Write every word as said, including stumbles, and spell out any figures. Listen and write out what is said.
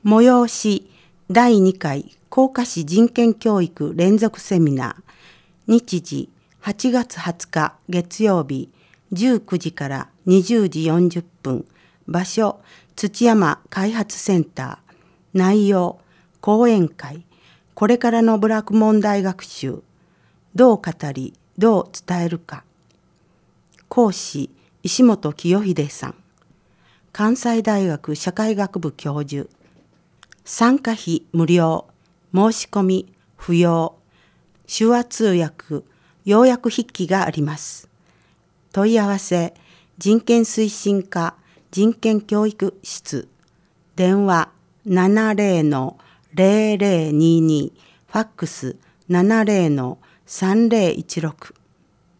催しだいにかい甲賀市人権教育連続セミナー、日時はちがつはつか月曜日じゅうくじからにじゅうじよんじゅっぷん、場所土山開発センター、内容講演会、これからの部落問題学習、どう語りどう伝えるか。講師石本清秀さん、関西大学社会学部教授。参加費無料、申し込み不要、手話通訳、要約筆記があります。問い合わせ、人権推進課人権教育室、電話 ななぜろのゼロゼロにじゅうに、ファックス ななぜろのさんぜろいちろく。